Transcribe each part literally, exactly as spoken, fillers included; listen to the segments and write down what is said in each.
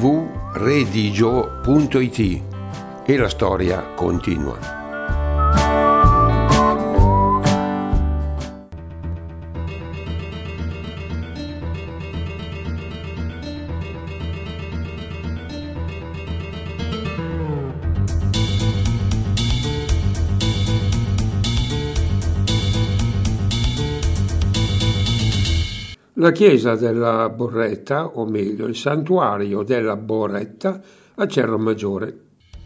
punto redigio punto it e la storia continua. La chiesa della Borretta, o meglio il santuario della Borretta a Cerro Maggiore.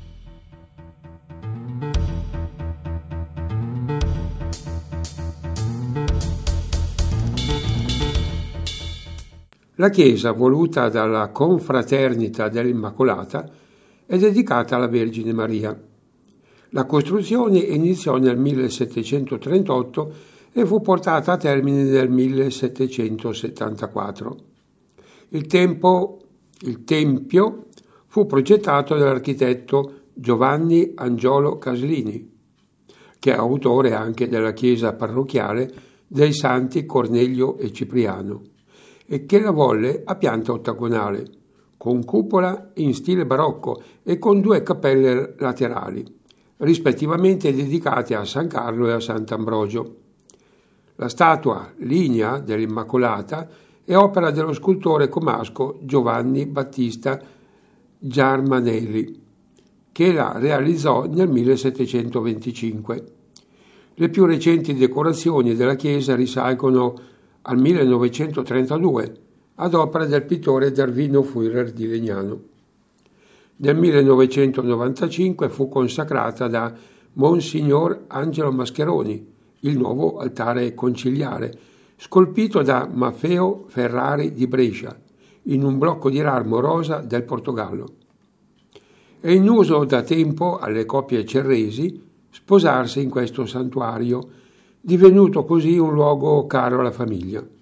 La chiesa, voluta dalla Confraternita dell'Immacolata, è dedicata alla Vergine Maria. La costruzione iniziò nel millesettecentotrentotto e fu portata a termine nel millesettecentosettantaquattro. Il, tempo, il tempio fu progettato dall'architetto Giovanni Angiolo Caslini, che è autore anche della chiesa parrocchiale dei Santi Cornelio e Cipriano, e che la volle a pianta ottagonale, con cupola in stile barocco e con due cappelle laterali, rispettivamente dedicate a San Carlo e a Sant'Ambrogio. La statua lignea dell'Immacolata è opera dello scultore comasco Giovanni Battista Giarmanelli, che la realizzò nel millesettecentoventicinque. Le più recenti decorazioni della chiesa risalgono al millenovecentotrentadue, ad opera del pittore Darvino Führer di Legnano. Nel millenovecentonovantacinque fu consacrata da Monsignor Angelo Mascheroni, il nuovo altare conciliare, scolpito da Maffeo Ferrari di Brescia, in un blocco di marmo rosa del Portogallo. È in uso da tempo alle coppie cerresi sposarsi in questo santuario, divenuto così un luogo caro alla famiglia.